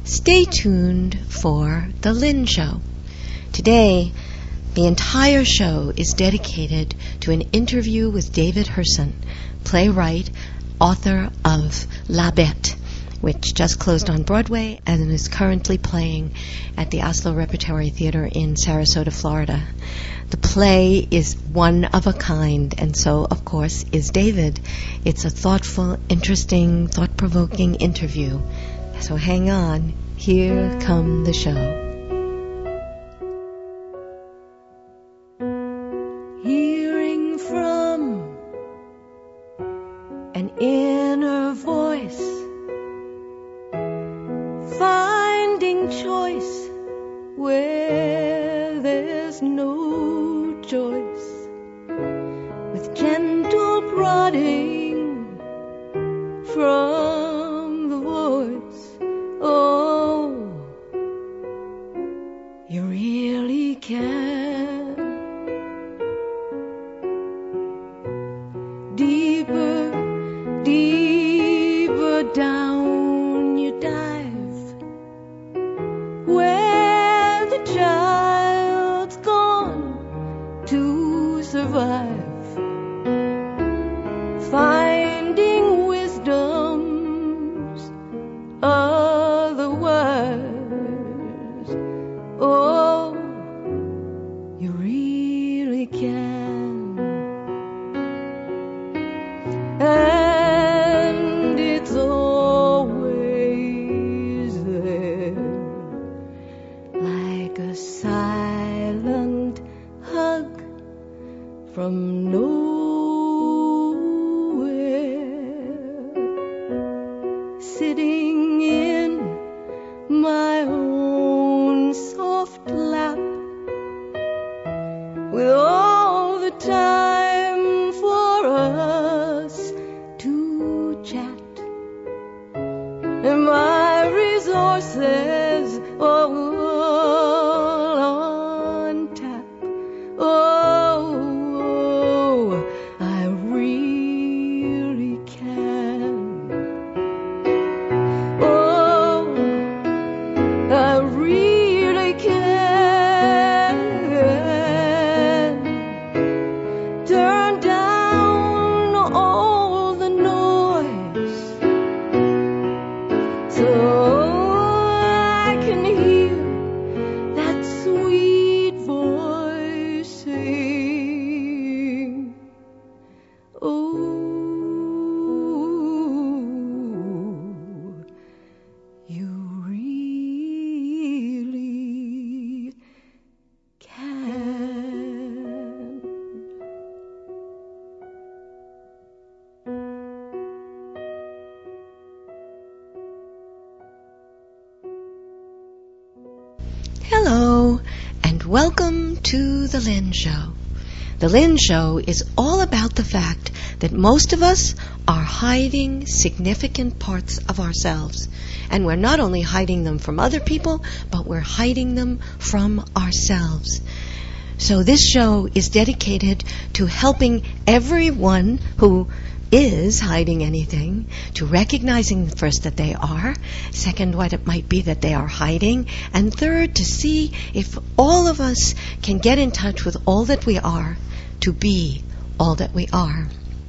Stay tuned for The Lynn Show. Today, the entire show is dedicated to an interview with David Hirson, playwright, author of La Bête, which just closed on Broadway and is currently playing at the Oslo Repertory Theater in Sarasota, Florida. The play is one of a kind, and so, of course, is David. It's a thoughtful, interesting, thought-provoking interview. So hang on. Here come the show. Hearing from an inner voice, finding choice where there's no choice, with gentle prodding from the voice. Oh, you really can. Deeper, deeper down you dive, where the child's gone to survive, finding wisdom's otherwise. Oh, you really can. And it's always there, like a silent hug from nowhere, sitting in my own soft lap, with all the time for us to chat, and my resources all on tap. Oh, I really can. Oh, I really can. Turn down all the noise so I can hear that sweet voice sing. Oh, you really can. Hello, and welcome to The Lynn Show. The Lynn Show is all about the fact that most of us are hiding significant parts of ourselves. And we're not only hiding them from other people, but we're hiding them from ourselves. So this show is dedicated to helping everyone who is hiding anything, to recognizing first that they are, second what it might be that they are hiding, and third to see if all of us can get in touch with all that we are to be all that we are.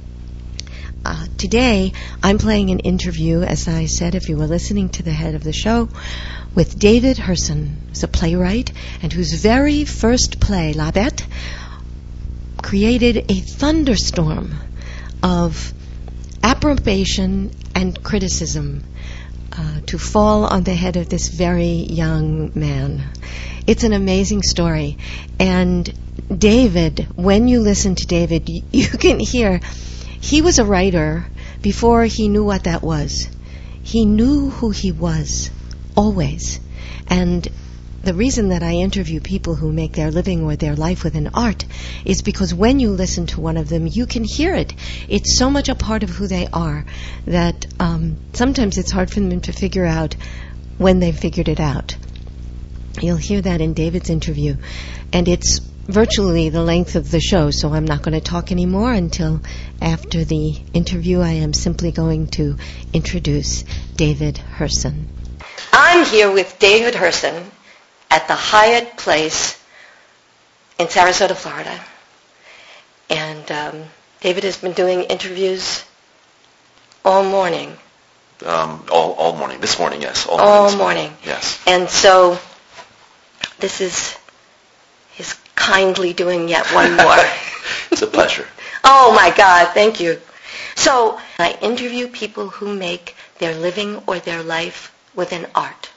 Today I'm playing an interview, as I said if you were listening to the head of the show, with David Hirson, who's a playwright and whose very first play, La Bête, created a thunderstorm of approbation and criticism to fall on the head of this very young man. It's an amazing story. And David, when you listen to David, you can hear he was a writer before he knew what that was. He knew who he was, always. And the reason that I interview people who make their living or their life within art is because when you listen to one of them, you can hear it. It's so much a part of who they are that sometimes it's hard for them to figure out when they've figured it out. You'll hear that in David's interview. And it's virtually the length of the show, so I'm not going to talk anymore until after the interview. I am simply going to introduce David Hirson. I'm here with David Herson at the Hyatt Place in Sarasota, Florida. And David has been doing interviews all morning. All morning. This morning, yes. All morning. Yes. And so this is his kindly doing yet one more. It's a pleasure. Oh, my God. Thank you. So I interview people who make their living or their life within art.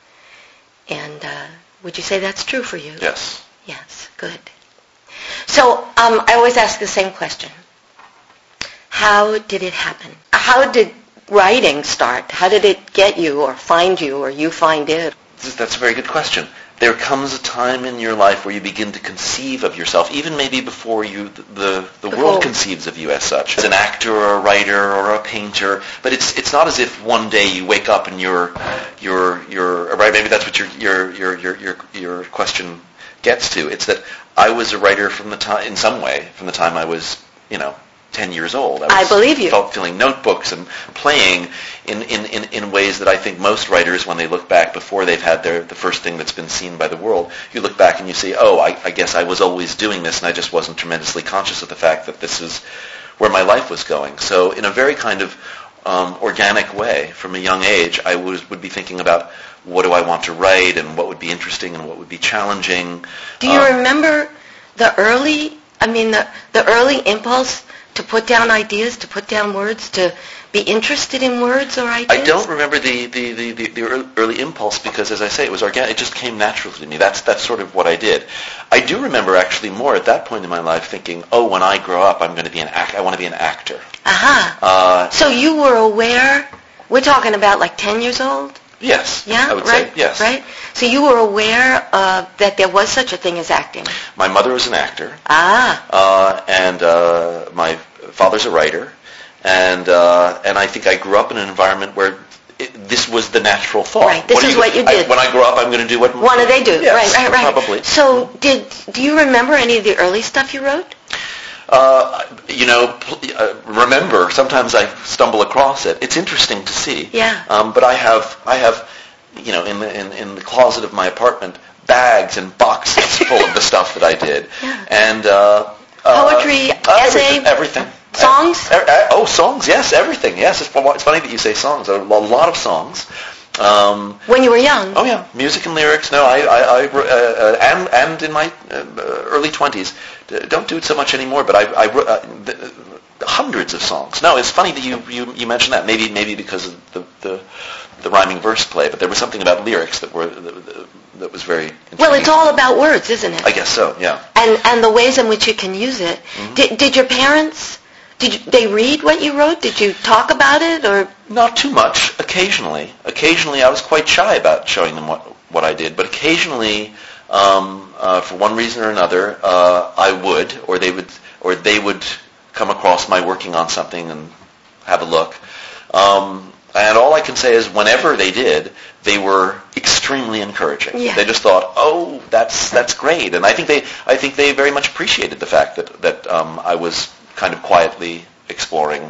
And would you say that's true for you? Yes. Yes. Good. So I always ask the same question. How did it happen? How did writing start? How did it get you or find you or you find it? That's a very good question. There comes a time in your life where you begin to conceive of yourself, even maybe before the world conceives of you as such, as an actor or a writer or a painter. But it's not as if one day you wake up and you're right. Maybe that's what your question gets to. It's that I was a writer from the time I was 10 years old. I believe you. Filling notebooks and playing in ways that I think most writers, when they look back before they've had the first thing that's been seen by the world, you look back and you say, I guess I was always doing this and I just wasn't tremendously conscious of the fact that this is where my life was going. So in a very kind of organic way, from a young age, I would be thinking about what do I want to write and what would be interesting and what would be challenging. Do you remember the early impulse to put down ideas, to put down words, to be interested in words or ideas? I don't remember the early impulse because, as I say, it was organic. It just came naturally to me. That's sort of what I did. I do remember actually more at that point in my life thinking, when I grow up, I'm going to be an actor. I want to be an actor. Aha. So you were aware. We're talking about like 10 years old. Yes. Yeah. I would right. say yes. Right. So you were aware that there was such a thing as acting. My mother was an actor. And my father's a writer, and I think I grew up in an environment where this was the natural thought. Right. This is what you did. When I grow up, I'm going to do what do they do? Yes, right. Probably. So do you remember any of the early stuff you wrote? Remember, sometimes I stumble across it. It's interesting to see. Yeah. But I have, in the closet of my apartment, bags and boxes full of the stuff that I did. Yeah. And poetry, essay, everything. Songs? Songs, yes, everything. Yes, it's funny that you say songs. A lot of songs. When you were young? Oh yeah, music and lyrics. No, and in my early 20s, don't do it so much anymore. But I wrote hundreds of songs. No, it's funny that you mentioned that. Maybe because of the rhyming verse play, but there was something about lyrics that was very interesting. Well, it's all about words, isn't it? I guess so. Yeah. And the ways in which you can use it. Mm-hmm. Did your parents? Did they read what you wrote? Did you talk about it, or not too much? Occasionally, I was quite shy about showing them what I did. But occasionally, for one reason or another, I would, or they would come across my working on something and have a look. And all I can say is, whenever they did, they were extremely encouraging. Yeah. They just thought, that's great, and I think they very much appreciated the fact that I was kind of quietly exploring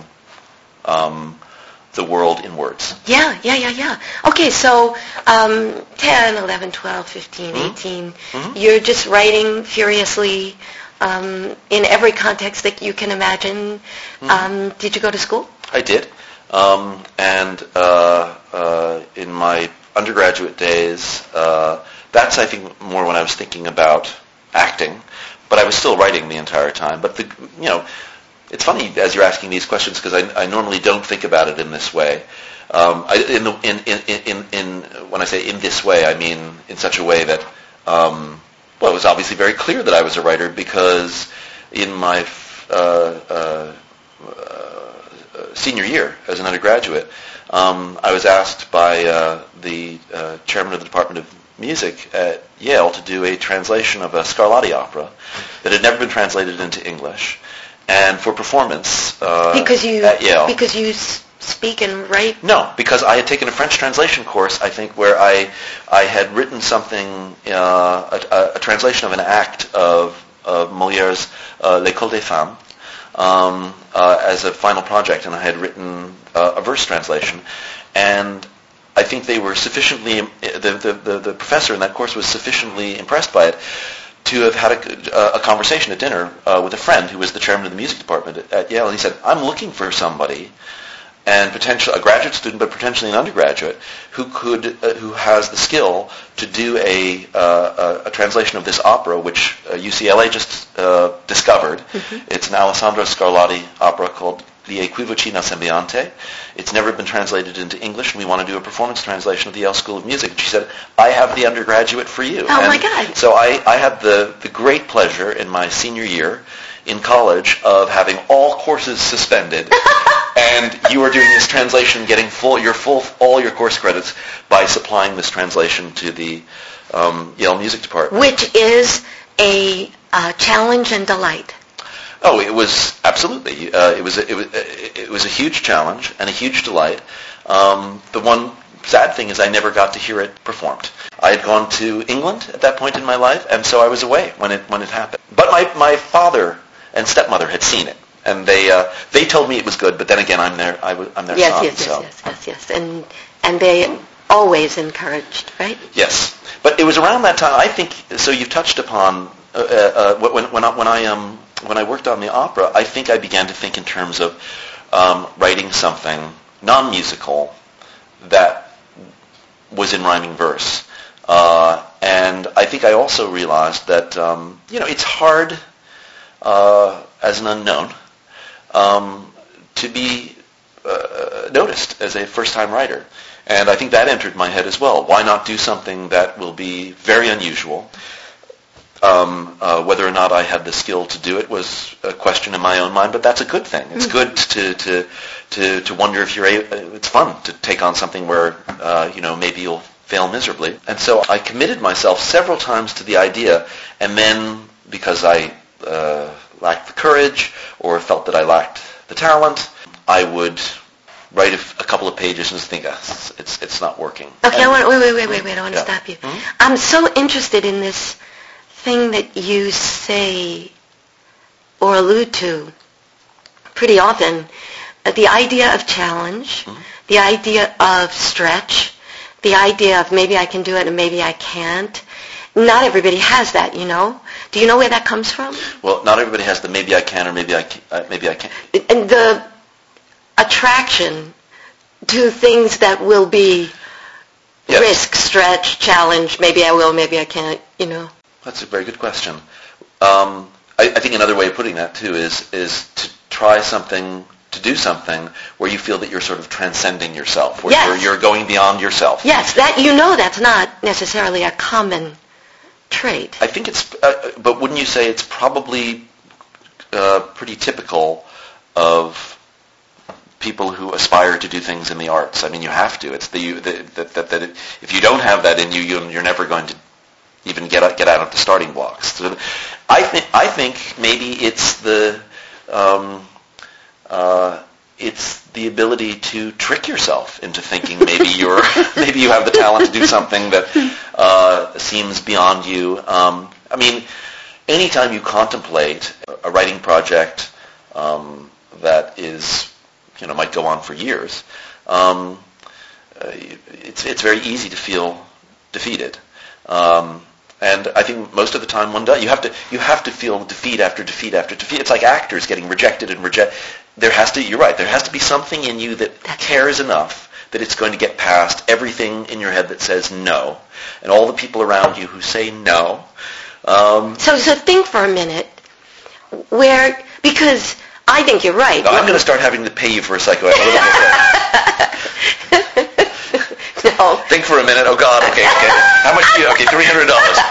the world in words. Yeah. Okay, so 10, 11, 12, 15, 18, you're just writing furiously in every context that you can imagine. Did you go to school? I did. And in my undergraduate days, that's, I think, more when I was thinking about acting, but I was still writing the entire time. But it's funny as you're asking these questions because I normally don't think about it in this way. When I say in this way, I mean in such a way that it was obviously very clear that I was a writer because in my senior year as an undergraduate, I was asked by the chairman of the Department of Music at Yale to do a translation of a Scarlatti opera that had never been translated into English, and for performance at Yale. Because you speak and write? No, because I had taken a French translation course, I think, where I had written something, a translation of an act of Molière's L'École des Femmes, as a final project, and I had written a verse translation. And I think they were sufficiently, the professor in that course was sufficiently impressed by it to have had a conversation at dinner with a friend who was the chairman of the music department at Yale, and he said, I'm looking for somebody, and potentially a graduate student, but potentially an undergraduate, who has the skill to do a translation of this opera, which UCLA just discovered. Mm-hmm. It's an Alessandro Scarlatti opera called The Equivocina Sembiante. It's never been translated into English, and we want to do a performance translation of the Yale School of Music. And she said, I have the undergraduate for you. Oh, my God. So I had the great pleasure in my senior year in college of having all courses suspended, and you are doing this translation, getting all your course credits by supplying this translation to the Yale Music Department. Which is a challenge and delight. Oh, it was absolutely. It was a huge challenge and a huge delight. The one sad thing is I never got to hear it performed. I had gone to England at that point in my life, and so I was away when it happened. But my father and stepmother had seen it, and they told me it was good. But then again, I'm their son. Yes. And they always encouraged, right? Yes, but it was around that time. I think so. You've touched upon when I worked on the opera, I think I began to think in terms of writing something non-musical that was in rhyming verse. And I think I also realized that, it's hard as an unknown to be noticed as a first-time writer. And I think that entered my head as well. Why not do something that will be very unusual? Whether or not I had the skill to do it was a question in my own mind, but that's a good thing. It's good to wonder if it's fun to take on something where, maybe you'll fail miserably. And so I committed myself several times to the idea, and then because I lacked the courage or felt that I lacked the talent, I would write a couple of pages and think, it's not working. Okay, wait, I want to stop you. Mm-hmm. I'm so interested in this thing that you say or allude to pretty often, the idea of challenge, mm-hmm. the idea of stretch, the idea of maybe I can do it and maybe I can't. Not everybody has that, you know. Do you know where that comes from? Well, not everybody has the maybe I can or maybe I can't. And the attraction to things that will be risk, stretch, challenge, maybe I will, maybe I can't, you know. That's a very good question. I think another way of putting that, too, is to try something, to do something where you feel that you're sort of transcending yourself, where you're going beyond yourself. Yes, that's not necessarily a common trait. I think it's, but wouldn't you say it's probably pretty typical of people who aspire to do things in the arts? I mean, you have to. It's that if you don't have that in you, you're never going to even get out of the starting blocks. So I think maybe it's the ability to trick yourself into thinking maybe you have the talent to do something that seems beyond you. I mean, anytime you contemplate a writing project that is, might go on for years, it's very easy to feel defeated. And I think most of the time one does. You have to feel defeat after defeat after defeat. It's like actors getting rejected and you're right, there has to be something in you that cares enough that it's going to get past everything in your head that says no, and all the people around you who say no. So think for a minute, because I think you're right. No, I'm going to start having to pay you for a psychoanalysis. No. Think for a minute. Oh God. Okay. How much do you? Okay, $300.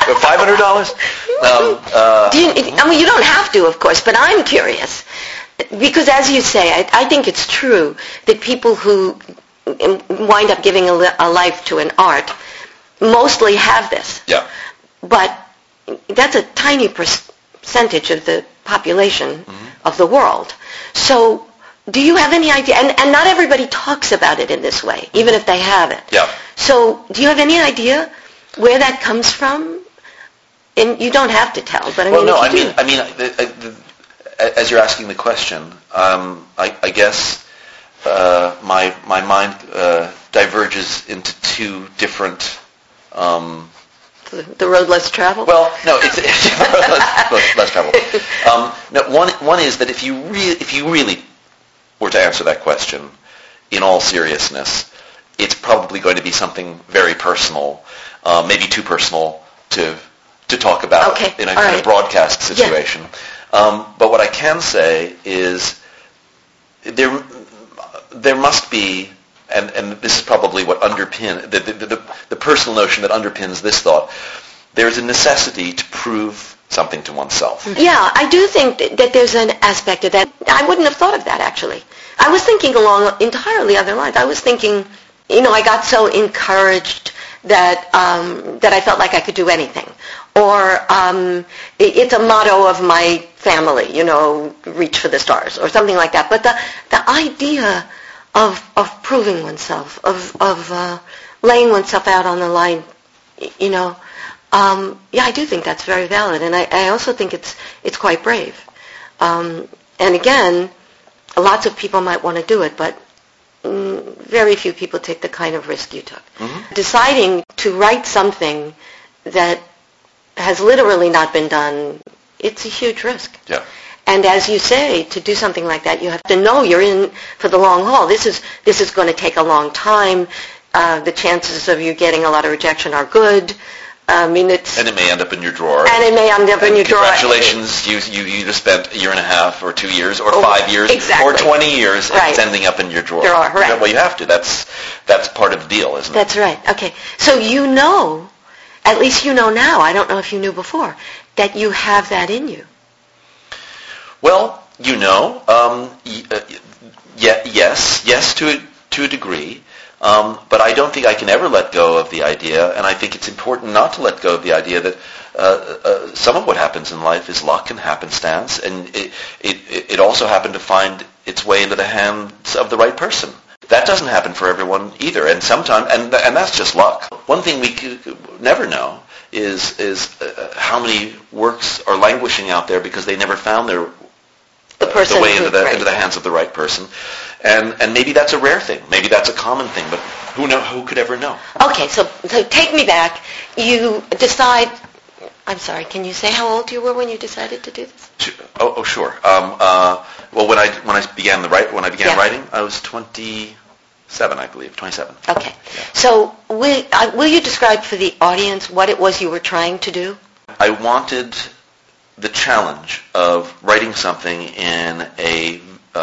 $500. You don't have to, of course, but I'm curious because, as you say, I think it's true that people who wind up giving a life to an art mostly have this. Yeah. But that's a tiny percentage of the population mm-hmm. of the world. So. Do you have any idea? And not everybody talks about it in this way, even if they have it. Yeah. So do you have any idea where that comes from? And you don't have to tell, but I mean, as you're asking the question, I guess my mind diverges into two different. The road less traveled? Well, no, it's less traveled. No, one is that if you really were to answer that question in all seriousness, it's probably going to be something very personal, maybe too personal to talk about in a kind of broadcast situation. Yeah. But what I can say is there must be, and this is probably what underpins the personal notion that underpins this thought. There's a necessity to prove something to oneself. Yeah, I do think that there's an aspect of that. I wouldn't have thought of that, actually. I was thinking along entirely other lines. I was thinking, I got so encouraged that I felt like I could do anything. Or it's a motto of my family, reach for the stars, or something like that. But the idea of proving oneself, of laying oneself out on the line, I do think that's very valid, and I also think it's quite brave. And again, lots of people might want to do it, but very few people take the kind of risk you took. Mm-hmm. Deciding to write something that has literally not been done, it's a huge risk. Yeah. And as you say, to do something like that, you have to know you're in for the long haul. This is going to take a long time. The chances of you getting a lot of rejection are good. And it may end up in your drawer. Congratulations, you just spent a year and a half or 2 years or 5 years or 20 years and it's ending up in your drawer. Right. Well, you have to. That's part of the deal, isn't it? That's right. Okay. So at least you know now, I don't know if you knew before, that you have that in you. Well, yes to a degree. But I don't think I can ever let go of the idea, and I think it's important not to let go of the idea that some of what happens in life is luck and happenstance, and it also happened to find its way into the hands of the right person. That doesn't happen for everyone either, and sometimes, and that's just luck. One thing we could never know is how many works are languishing out there because they never found the way into the hands of the right person. And maybe that's a rare thing. Maybe that's a common thing. But who could ever know? Okay, so take me back. You decide. I'm sorry. Can you say how old you were when you decided to do this? Oh, sure. Well, when I began writing, I was 27, I believe. 27. Okay. Yeah. So will you describe for the audience what it was you were trying to do? I wanted the challenge of writing something in a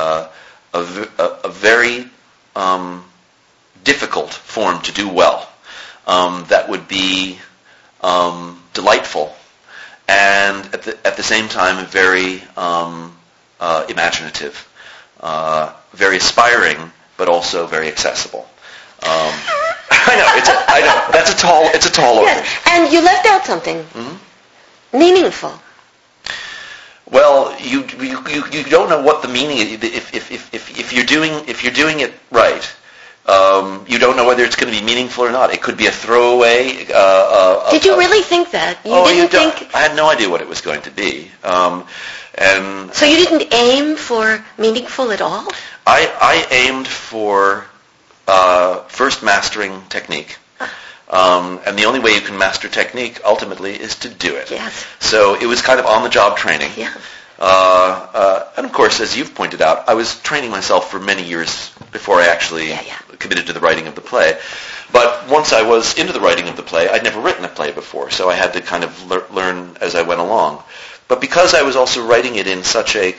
very difficult form to do well, that would be delightful and at the same time very imaginative, very aspiring, but also very accessible. I know. It's a tall order. Yes, and you left out something meaningful. Well, you don't know what the meaning is. If you're doing it right, you don't know whether it's going to be meaningful or not. It could be a throwaway. Did you really think that? I had no idea what it was going to be. And so you didn't aim for meaningful at all? I aimed for first mastering technique. And the only way you can master technique ultimately is to do it. Yes. So it was kind of on-the-job training. Yeah. And of course, as you've pointed out, I was training myself for many years before I actually committed to the writing of the play. But once I was into the writing of the play, I'd never written a play before, so I had to kind of learn as I went along. But because I was also writing it in such a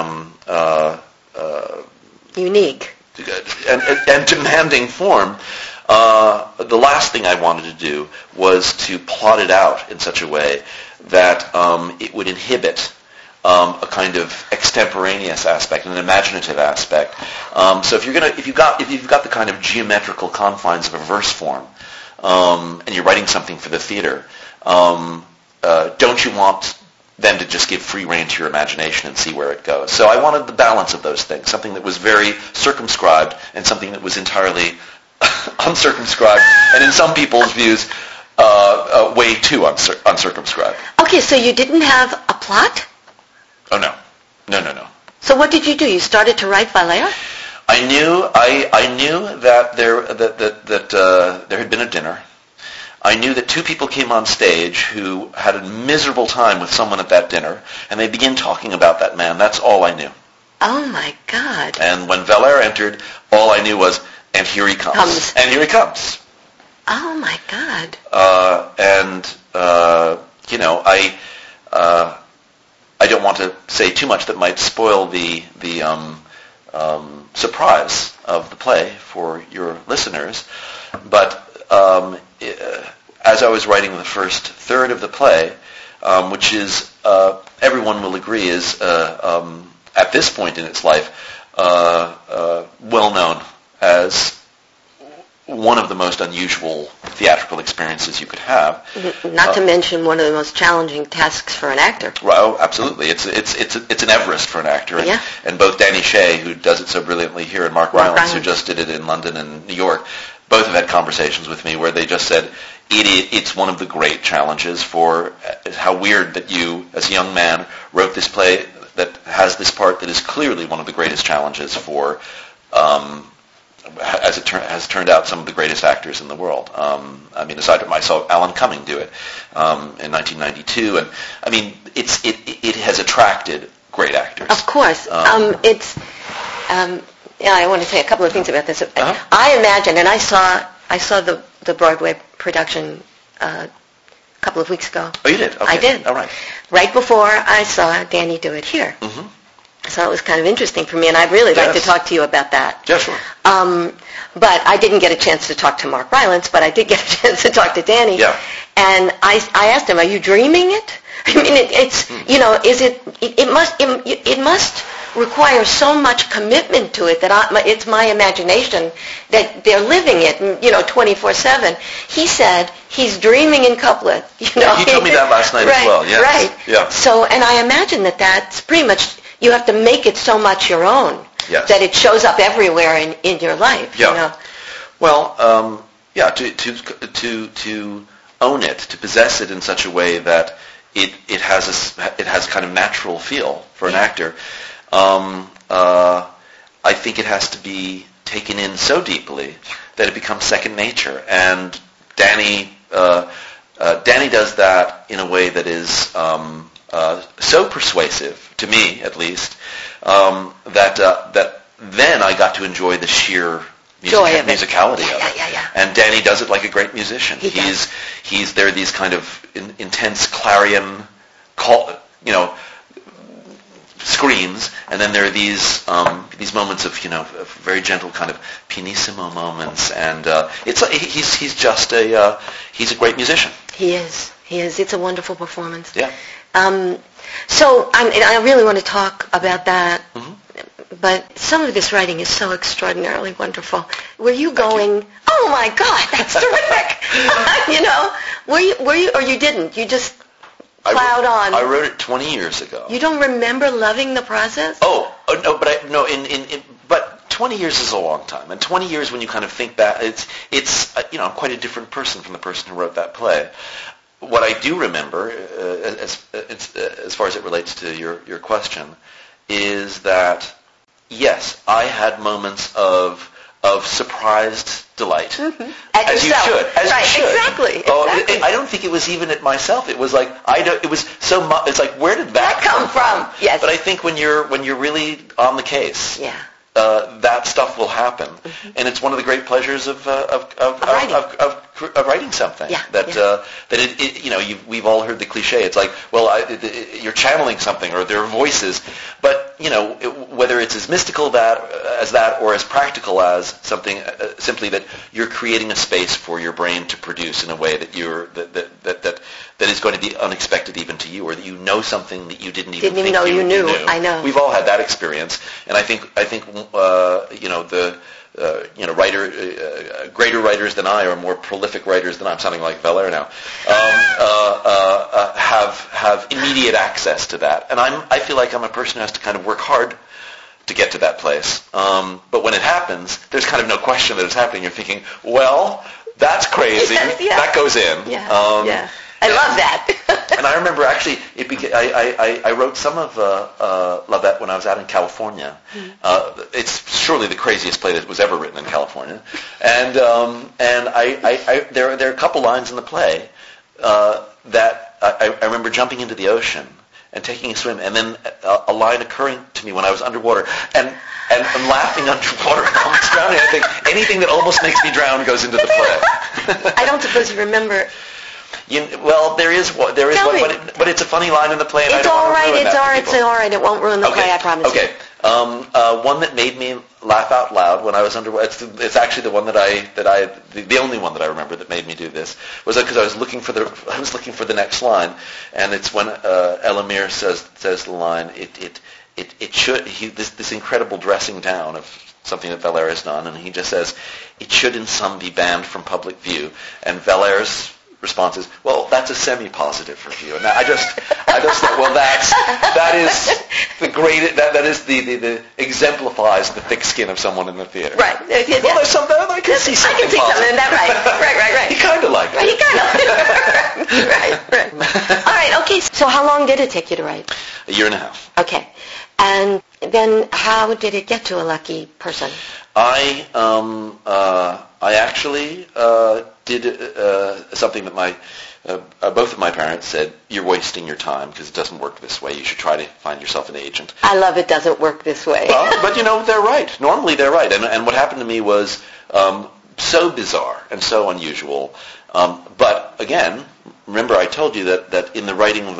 unique and demanding form, the last thing I wanted to do was to plot it out in such a way that it would inhibit a kind of extemporaneous aspect, an imaginative aspect. So if you've got the kind of geometrical confines of a verse form, and you're writing something for the theater, don't you want then to just give free rein to your imagination and see where it goes? So I wanted the balance of those things, something that was very circumscribed and something that was entirely uncircumscribed, and in some people's views, way too uncircumscribed. Okay, so you didn't have a plot? Oh, no. So what did you do? You started to write Valère? I knew that there had been a dinner. I knew that two people came on stage who had a miserable time with someone at that dinner, and they began talking about that man. That's all I knew. Oh, my God. And when Valère entered, all I knew was, and here he comes. And here he comes. Oh, my God. I don't want to say too much that might spoil the surprise of the play for your listeners, but as I was writing the first third of the play, which is, everyone will agree, is at this point in its life well known as one of the most unusual theatrical experiences you could have. Not to mention one of the most challenging tasks for an actor. Well, absolutely. It's an Everest for an actor. And, and both Danny Shea, who does it so brilliantly here, and Mark Rylance, who just did it in London and New York, both have had conversations with me where they just said, it's one of the great challenges for how weird that you, as a young man, wrote this play that has this part that is clearly one of the greatest challenges for as it has turned out, some of the greatest actors in the world. Aside from I saw Alan Cumming do it in 1992, and it has attracted great actors. Of course, I want to say a couple of things about this. I imagine, and I saw the Broadway production a couple of weeks ago. Oh, you did? Okay. I did. All right. Right before I saw Danny do it here. Mm-hmm. So it was kind of interesting for me, and I'd really like to talk to you about that. Yeah, sure. But I didn't get a chance to talk to Mark Rylance, but I did get a chance to talk to Danny. Yeah. And I asked him, "Are you dreaming it? I mean, it must require so much commitment to it that it's my imagination that they're living it, 24/7." He said he's dreaming in couplet. He told me that last night as well. Yes. Right. Yeah. So, and I imagine that's pretty much. You have to make it so much your own that it shows up everywhere in your life. Yeah. Well, to own it, to possess it in such a way that it has kind of natural feel for an actor. I think it has to be taken in so deeply that it becomes second nature. And Danny does that in a way that is so persuasive, to me at least, that then I got to enjoy the sheer musicality of it. Yeah. And Danny does it like a great musician. There are these kind of intense clarion screens, and then there are these moments of very gentle kind of pianissimo moments, and he's a great musician. He is. It's a wonderful performance. Yeah. So I really want to talk about that, but some of this writing is so extraordinarily wonderful. Were you going, "Oh my God, that's terrific"? Were you, or you didn't? You just plowed on. I wrote it 20 years ago. You don't remember loving the process? Oh no, but 20 years is a long time, and 20 years when you kind of think back, it's I'm quite a different person from the person who wrote that play. What I do remember, as far as it relates to your question, is that yes, I had moments of surprised delight, At as yourself. You should, as right, you should. Exactly. I don't think it was even at myself. It was like it was so much. It's like, where did that come from? Yes. But I think when you're really on the case, that stuff will happen, and it's one of the great pleasures of writing something. We've all heard the cliche. It's like, you're channeling something, or there are voices, but whether it's as mystical as that, or as practical as something simply that you're creating a space for your brain to produce in a way that that is going to be unexpected even to you, or that you know something that you didn't even think know you knew. knew. I know. We've all had that experience, and I think greater writers than I, or more prolific writers than I'm sounding like Valère now, have immediate access to that, and I feel like I'm a person who has to kind of work hard to get to that place. But when it happens, there's kind of no question that it's happening. You're thinking, well, that's crazy. That goes in. I love that. And I remember actually, I wrote some of Lavette when I was out in California. It's surely the craziest play that was ever written in California. And there are a couple lines in the play that I remember jumping into the ocean and taking a swim, and then a line occurring to me when I was underwater, and I'm laughing underwater and almost drowning. I think anything that almost makes me drown goes into the play. I don't suppose you remember. There is one, but it's a funny line in the play. And it's all right. It's all right. It won't ruin the play. I promise you. Okay. One that made me laugh out loud when I was underwater. It's actually the one the only one that I remember that made me do this was because I was looking for the next line, and it's when Elamir says the line. This incredible dressing down of something that Valère has done, and he just says it should in some be banned from public view, and Valère's response is, well, that's a semi-positive review. And I just thought, well, that is the great, that is the exemplifies the thick skin of someone in the theater. Right. Well, there's something, I can see something in that, right. He kind of liked it. He kind of right. All right, okay. So how long did it take you to write? A year and a half. Okay. And then how did it get to A Lucky Person? I actually did something that both of my parents said, you're wasting your time because it doesn't work this way. You should try to find yourself an agent. I love it doesn't work this way. Well, but they're right. Normally they're right. And what happened to me was so bizarre and so unusual. But again, remember I told you that in the writing of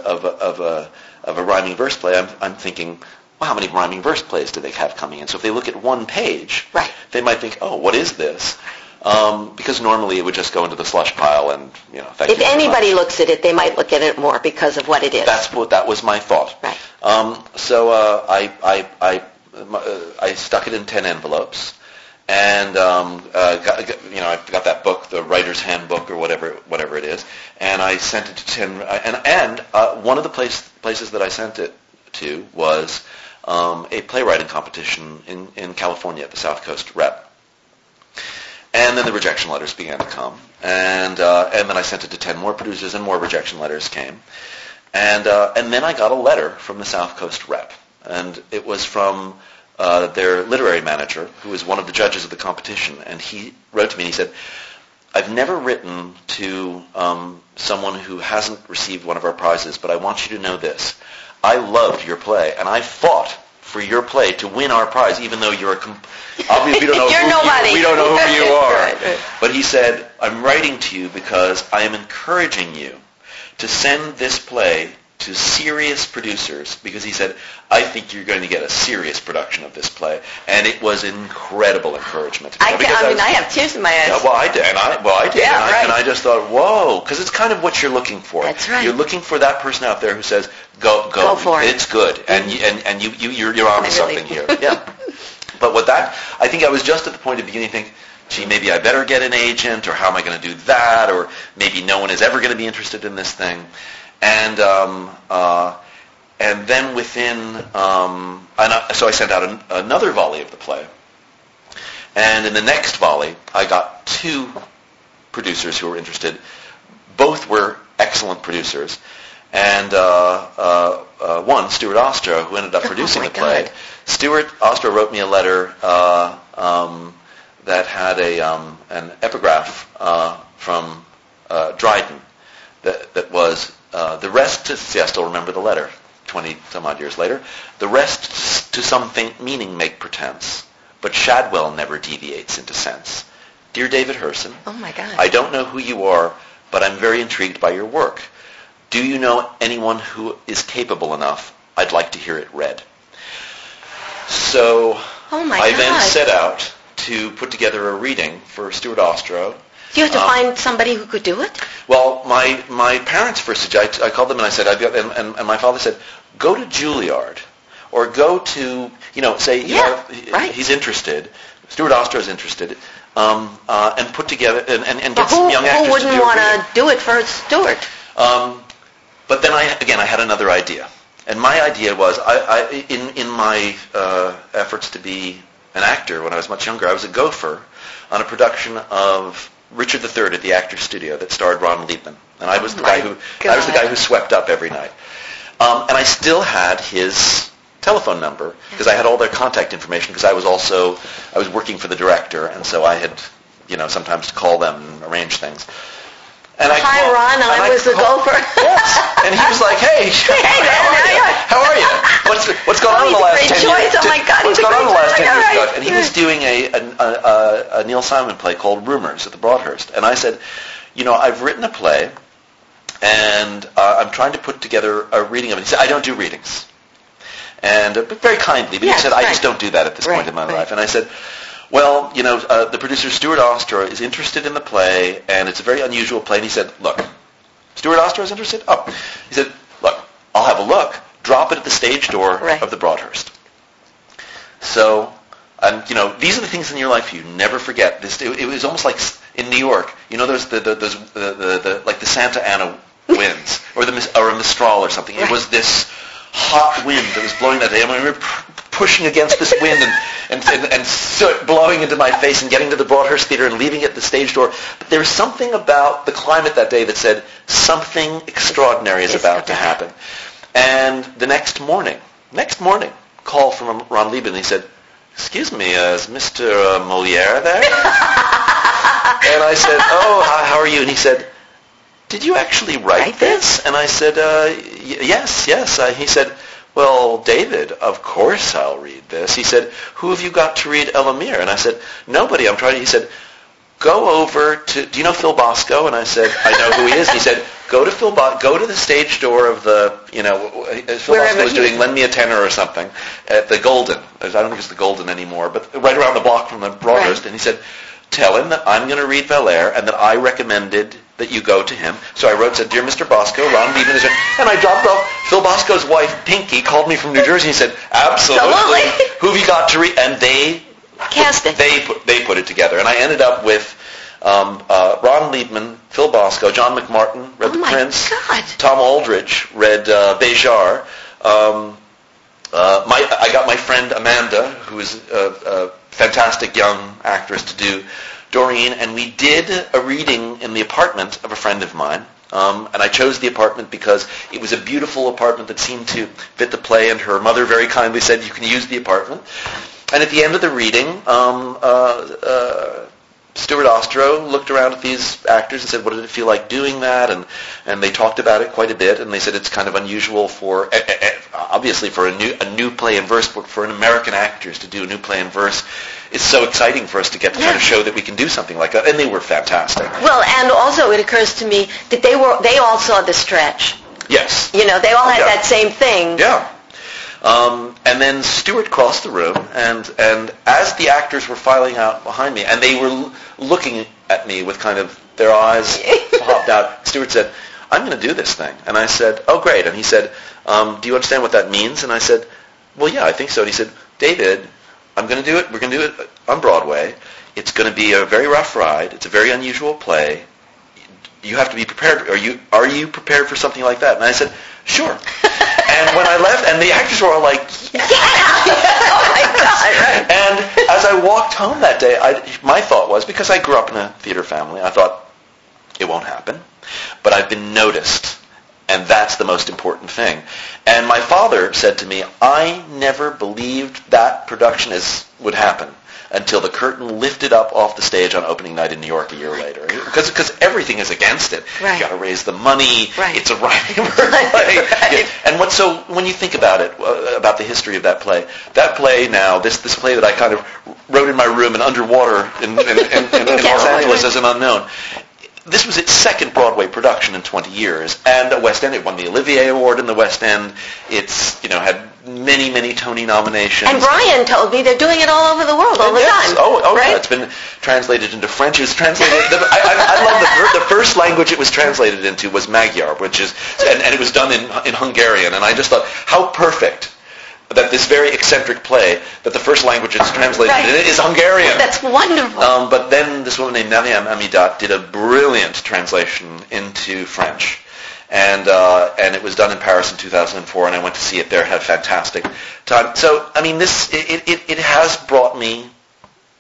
a rhyming verse play, I'm thinking, well, how many rhyming verse plays do they have coming in? So if they look at one page, right, they might think, oh, what is this? Because normally it would just go into the slush pile and, thank you. If anybody looks at it, they might look at it more because of what it is. That was my thought. Right. So I stuck it in 10 envelopes, and I got that book, the Writer's Handbook or whatever it is, and I sent it to 10. And one of the places that I sent it to was a playwriting competition in California at the South Coast Rep. And then the rejection letters began to come, and then I sent it to 10 more producers, and more rejection letters came, and then I got a letter from the South Coast Rep, and it was from their literary manager, who was one of the judges of the competition, and he wrote to me and he said, I've never written to someone who hasn't received one of our prizes, but I want you to know this. I loved your play, and I fought for your play to win our prize, even though you're obviously we don't know who you are. Right. But he said, I'm writing to you because I am encouraging you to send this play to serious producers, because he said, I think you're going to get a serious production of this play. And it was incredible encouragement. I have tears in my eyes. Yeah, well, I did. Yeah, right. And I just thought, whoa, because it's kind of what you're looking for. That's right. You're looking for that person out there who says, go for it. It's good. And you're on to something here. Yeah. But I think I was just at the point of beginning to think, gee, maybe I better get an agent, or how am I going to do that, or maybe no one is ever going to be interested in this thing. And then so I sent out another volley of the play. And in the next volley, I got 2 producers who were interested. Both were excellent producers. And one, Stuart Ostro, who ended up producing the play. God. Stuart Ostro wrote me a letter that had an epigraph from Dryden that was, the rest, see, I still remember the letter, 20-some-odd years later, the rest to some faint meaning make pretense, but Shadwell never deviates into sense. Dear David Herson, oh my God, I don't know who you are, but I'm very intrigued by your work. Do you know anyone who is capable enough? I'd like to hear it read. So I then set out to put together a reading for Stuart Ostro. Do you have to find somebody who could do it? Well, my parents first suggested, I called them and I said, and my father said, go to Juilliard, or go to, say, he's interested, Stuart Ostro's interested, and put together, and get some young actors to do it. Who wouldn't want to do it for Stuart? But then I had another idea. And my idea was, in my efforts to be an actor when I was much younger, I was a gopher on a production of Richard III at the Actors Studio that starred Ron Liebman, and I was the guy who swept up every night. And I still had his telephone number because I had all their contact information because I was working for the director, and so I had sometimes to call them and arrange things. And Hi, Ron. I was the gopher. Yes. And he was like, "Hey, how are you? What's going on in the last 10 years? Oh my God, what's going on in the last 10 years?" Right. And he was doing a Neil Simon play called Rumors at the Broadhurst. And I said, I've written a play, and I'm trying to put together a reading of it. He said, "I don't do readings." And but very kindly, but he said, "I just don't do that at this point in my life." And I said, "Well, the producer, Stuart Ostrow, is interested in the play, and it's a very unusual play." And he said, "Look, Stuart Ostrow is interested?" Oh. He said, "Look, I'll have a look. Drop it at the stage door of the Broadhurst." So, these are the things in your life you never forget. It was almost like in New York, those like the Santa Ana winds, or a Mistral or something. It was this hot wind that was blowing that day. I remember pushing against this wind and soot blowing into my face and getting to the Broadhurst Theater and leaving at the stage door. But there was something about the climate that day that said something extraordinary is about to happen. And the next morning, call from Ron Liebman, and he said, "Excuse me, is Mr. Molière there?" And I said, "Oh, how are you?" And he said, "Did you actually write this?" And I said, yes. He said, "Well, David, of course I'll read this." He said, "Who have you got to read Elamir?" And I said, "Nobody. I'm trying." He said, "Go over to, do you know Phil Bosco?" And I said, "I know who he is." And he said, go to the stage door of the, Phil Bosco was doing Lend Me a Tenor or something at the Golden. I don't think it's the Golden anymore, but right around the block from the Broadhurst. And he said, "Tell him that I'm going to read Valère and that I recommended that you go to him." So I said, "Dear Mr. Bosco, Ron Liebman is here." And I dropped off. Phil Bosco's wife, Pinky, called me from New Jersey and said, "Absolutely. Who have you got to read?" And they cast it. They put it together. And I ended up with Ron Liebman, Phil Bosco, John McMartin read The Prince. God. Tom Aldrich read Béjar. I got my friend Amanda, who is a fantastic young actress, to do Doreen, and we did a reading in the apartment of a friend of mine. And I chose the apartment because it was a beautiful apartment that seemed to fit the play, and her mother very kindly said, "You can use the apartment." And at the end of the reading, Stuart Ostrow looked around at these actors and said, "What did it feel like doing that?" And they talked about it quite a bit, and they said it's kind of unusual for, obviously, for a new play in verse, but for an American actors to do a new play in verse. It's so exciting for us to get to kind of show that we can do something like that, and they were fantastic. Well, and also it occurs to me that they all saw the stretch. Yes. They all had that same thing. Yeah. And then Stuart crossed the room, and as the actors were filing out behind me, and they were looking at me with kind of their eyes popped out, Stuart said, "I'm going to do this thing." And I said, "Oh, great." And he said, "Do you understand what that means?" And I said, "Well, yeah, I think so." And he said, "David, I'm going to do it. We're going to do it on Broadway. It's going to be a very rough ride. It's a very unusual play. You have to be prepared. Are you prepared for something like that?" And I said, "Sure." And when I left, and the actors were all like, "Yeah!" Oh my God! Right. And as I walked home that day, my thought was, because I grew up in a theater family, I thought, it won't happen. But I've been noticed, and that's the most important thing. And my father said to me, "I never believed that production would happen until the curtain lifted up off the stage on opening night in New York a year later." Because everything is against it. Right. You got to raise the money. Right. It's a writing play. Right. Yeah. And so when you think about it, about the history of that play now, this play that I kind of wrote in my room and underwater in Los Angeles as an unknown. This was its second Broadway production in 20 years, and at West End, it won the Olivier Award in the West End. It's had many, many Tony nominations. And Brian told me they're doing it all over the world all the time. Oh, right? Yeah, it's been translated into French. It was translated. I love the first language it was translated into was Magyar, which is, and it was done in Hungarian. And I just thought, how perfect that this very eccentric play, that the first language it's translated in is Hungarian. That's wonderful. But then this woman named Mariam Amidat did a brilliant translation into French. And it was done in Paris in 2004, and I went to see it there, had a fantastic time. So, I mean, it has brought me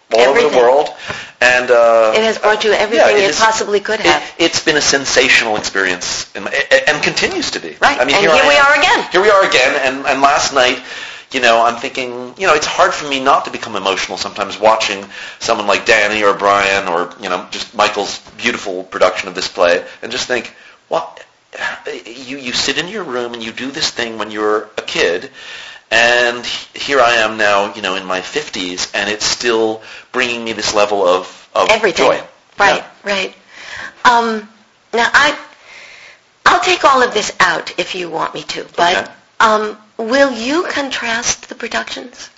all over the Everything. world. And It has brought you everything it possibly could have. It's been a sensational experience, and continues to be. Right, I mean, and here we are again. Here we are again, and last night, I'm thinking, it's hard for me not to become emotional sometimes watching someone like Danny or Brian or, just Michael's beautiful production of this play, and just think, well, you sit in your room and you do this thing when you're a kid, and here I am now, in my 50s, and it's still bringing me this level of everything. Joy. Right, Yeah. right. Now, I'll take all of this out if you want me to, but will you contrast the productions?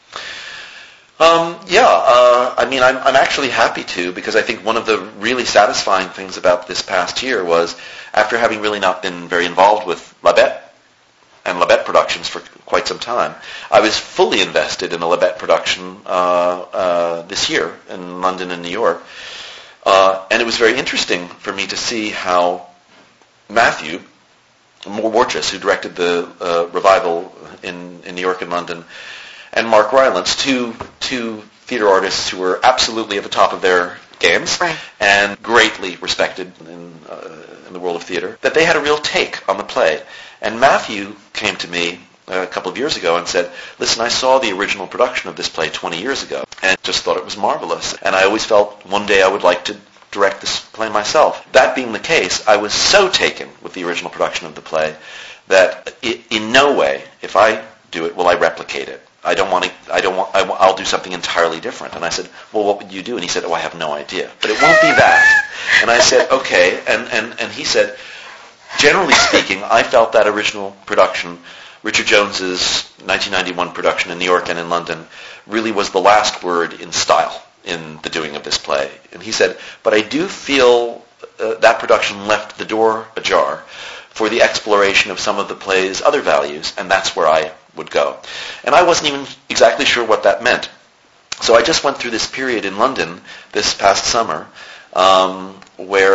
I'm actually happy to, because I think one of the really satisfying things about this past year was, after having really not been very involved with Labette and Labette productions for quite some time, I was fully invested in a Labette production this year in London and New York. And it was very interesting for me to see how Matthew Warchus, who directed the revival in New York and London, and Mark Rylance, two theater artists who were absolutely at the top of their games, right, and greatly respected in the world of theater, that they had a real take on the play. And Matthew came to me a couple of years ago and said, listen, I saw the original production of this play 20 years ago and just thought it was marvelous. And I always felt one day I would like to direct this play myself. That being the case, I was so taken with the original production of the play that in no way, if I do it, will I replicate it. I'll do something entirely different. And I said, well, what would you do? And he said, I have no idea. But it won't be that. And I said, okay. And he said, generally speaking, I felt that original production, Richard Jones's 1991 production in New York and in London, really was the last word in style in the doing of this play. And he said, but I do feel that production left the door ajar for the exploration of some of the play's other values, and that's where I would go. And I wasn't even exactly sure what that meant. So I just went through this period in London this past summer where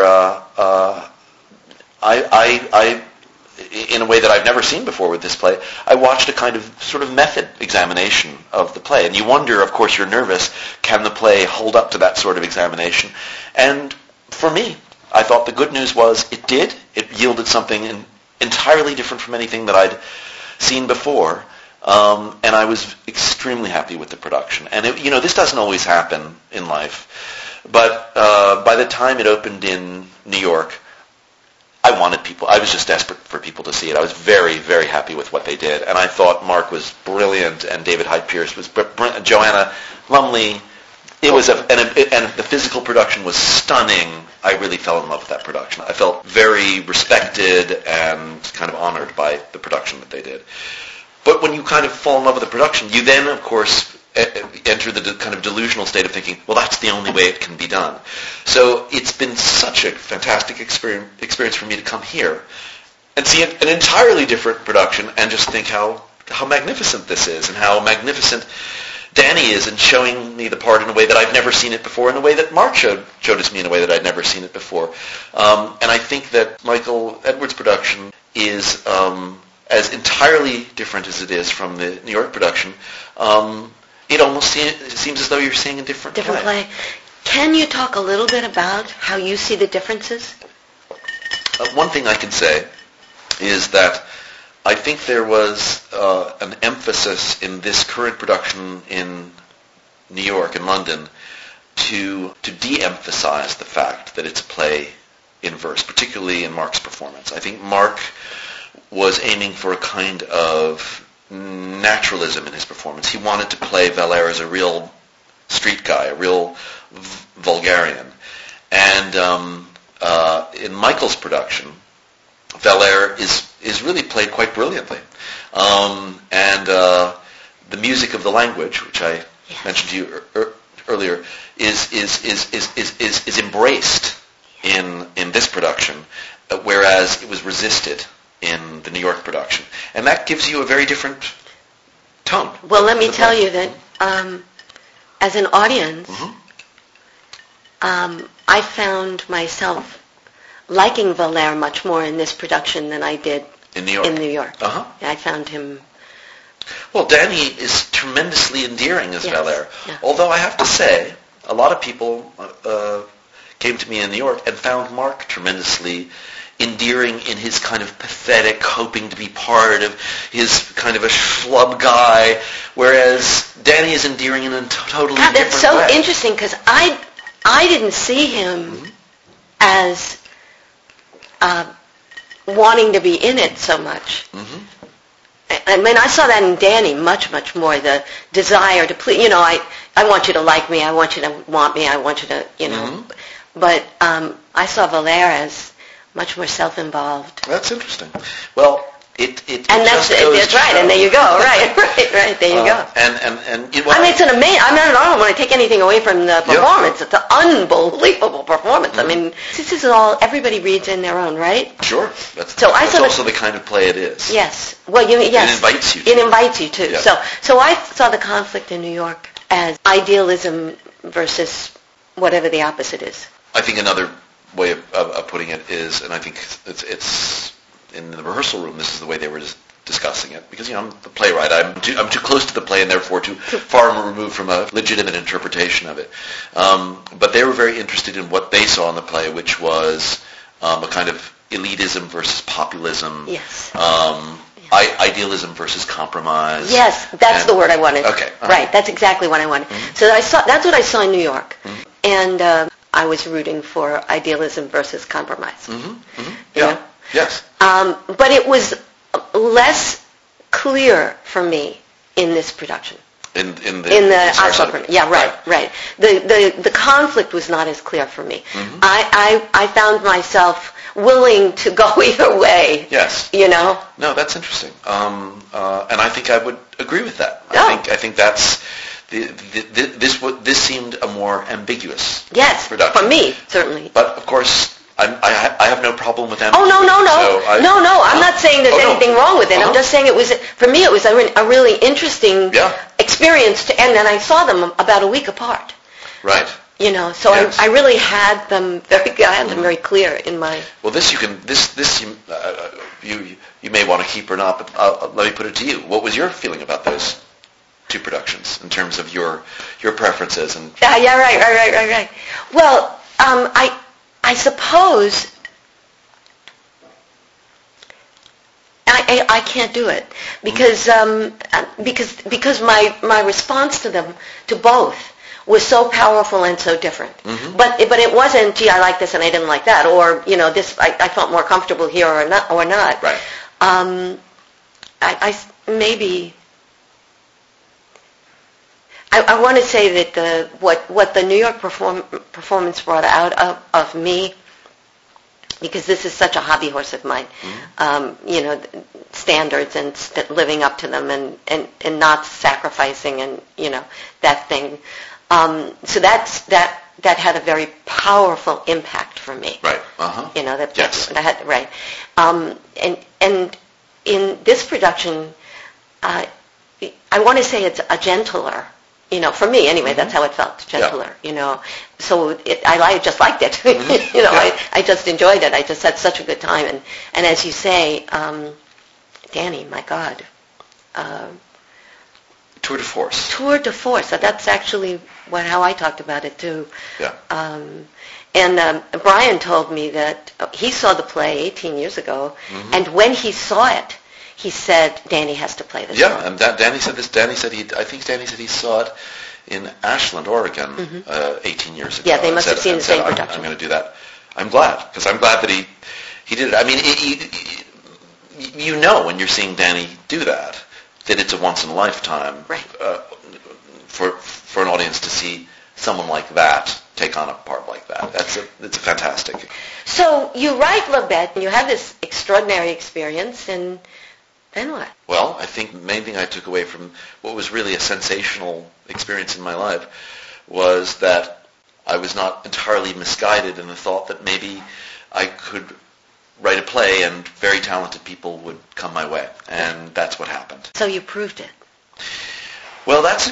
I, in a way that I've never seen before with this play, I watched a kind of sort of method examination of the play. And you wonder, of course, you're nervous, can the play hold up to that sort of examination? And for me, I thought the good news was it did. It yielded something entirely different from anything that I'd seen before. And I was extremely happy with the production. And this doesn't always happen in life. But by the time it opened in New York, I was just desperate for people to see it. I was very, very happy with what they did. And I thought Mark was brilliant, and David Hyde Pierce was brilliant, Joanna Lumley. It was and the physical production was stunning. I really fell in love with that production. I felt very respected and kind of honored by the production that they did. But when you kind of fall in love with the production, you then, of course, enter the kind of delusional state of thinking, well, that's the only way it can be done. So it's been such a fantastic experience for me to come here and see an entirely different production and just think how magnificent this is and how magnificent Danny is in showing me the part in a way that I've never seen it before, in a way that Mark showed it to me in a way that I'd never seen it before. And I think that Michael Edwards' production is as entirely different as it is from the New York production. It almost seems as though you're seeing a different play. Can you talk a little bit about how you see the differences? One thing I can say is that I think there was an emphasis in this current production in New York and London to de-emphasize the fact that it's a play in verse, particularly in Mark's performance. I think Mark was aiming for a kind of naturalism in his performance. He wanted to play Valère as a real street guy, a real vulgarian. And in Michael's production, Valère is really played quite brilliantly. And the music of the language, which I mentioned to you earlier, is embraced in this production, whereas it was resisted in the New York production. And that gives you a very different tone. Well, let me tell you that as an audience, I found myself liking Valère much more in this production than I did in New York. Uh-huh. I found him Well, Danny is tremendously endearing as Yes. Valère. Yeah. Although I have to say, a lot of people came to me in New York and found Mark tremendously endearing in his kind of pathetic, hoping to be part of his kind of a schlub guy, whereas Danny is endearing in a totally God, different that's so way. interesting because I didn't see him as wanting to be in it so much. Mm-hmm. I mean, I saw that in Danny much, much more, the desire to please, I want you to like me, I want you to want me, I want you to, Mm-hmm. But I saw Valère as much more self-involved. That's interesting. Well, it And that's just goes to right, show. and there you go, right, there you go. And I mean, it's an amazing, I don't want to take anything away from the performance. It's an unbelievable performance. Mm-hmm. I mean, this is all, everybody reads in their own, right? Sure. That's That's also the kind of play it is. Yes. Well, yes. It invites you to. It invites you to. Yeah. So I saw the conflict in New York as idealism versus whatever the opposite is. I think another way of putting it is, and I think it's in the rehearsal room, this is the way they were discussing it, because I'm the playwright. I'm too close to the play and therefore too far removed from a legitimate interpretation of it. But they were very interested in what they saw in the play, which was a kind of elitism versus populism. Yes. Idealism versus compromise. Yes, that's the word I wanted. Okay. Right, that's exactly what I wanted. Mm-hmm. So that's what I saw in New York. Mm-hmm. And I was rooting for idealism versus compromise. Mm-hmm. Mm-hmm. You Yeah. know? Yes. But it was less clear for me in this production. In the Oslo production. Yeah, right. The conflict was not as clear for me. Mm-hmm. I found myself willing to go either way. Yes. No, that's interesting. And I think I would agree with that. Oh. I think that's this seemed a more ambiguous Yes, production. for me certainly. But of course, I have no problem with Oh ambiguity. no! I'm not saying there's anything wrong with it. I'm just saying it was, for me, it was a really interesting experience to end, and I saw them about a week apart. Right. So Yes. I really had them very clear in my. Well, you may want to keep or not, but let me put it to you. What was your feeling about those two productions in terms of your preferences and? Right. Well, I suppose I can't do it because my response to them, to both, was so powerful and so different. Mm-hmm. But it wasn't, gee, I like this and I didn't like that, or this I felt more comfortable here or not. Right. I want to say that what the New York performance brought out of me, because this is such a hobby horse of mine, standards and living up to them and not sacrificing and that thing. So that had a very powerful impact for me. Right. Uh-huh. Yes. That had, right. And in this production, I want to say it's a gentler. For me anyway, that's how it felt, gentler. Yeah. So I just liked it. Mm-hmm. I just enjoyed it. I just had such a good time. And as you say, Danny, my God. Tour de force. Tour de force. That's actually how I talked about it too. Yeah. And Brian told me that he saw the play 18 years ago, mm-hmm. and when he saw it, he said, Danny has to play this. Yeah, and Danny said this. Danny said he saw it in Ashland, Oregon, mm-hmm. 18 years ago. Yeah, they must have seen the same production. I'm going to do that. I'm glad, because I'm glad that he did it. I mean, when you're seeing Danny do that it's a once in a lifetime. Right. For an audience to see someone like that take on a part like that. It's a fantastic. So you write La Bête, and you have this extraordinary experience, and then what? Well, I think the main thing I took away from what was really a sensational experience in my life was that I was not entirely misguided in the thought that maybe I could write a play and very talented people would come my way. And that's what happened. So you proved it. Well, that's